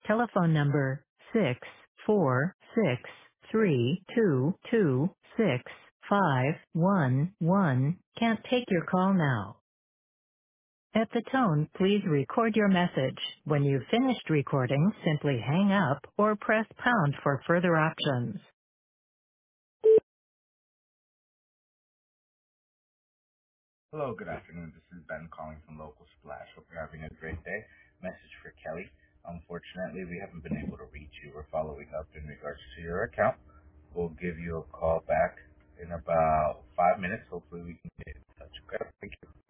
Telephone number 64632265511 can't take your call now. At the tone, please record your message. When you've finished recording, simply hang up or press pound for further options. Hello, good afternoon. This is Ben calling from Local Splash. Hope you're having a great day. Message for Kelly. Unfortunately, we haven't been able to reach you. We're following up in regards to your account. We'll give you a call back in about 5 minutes. Hopefully we can get in touch. Okay? Thank you.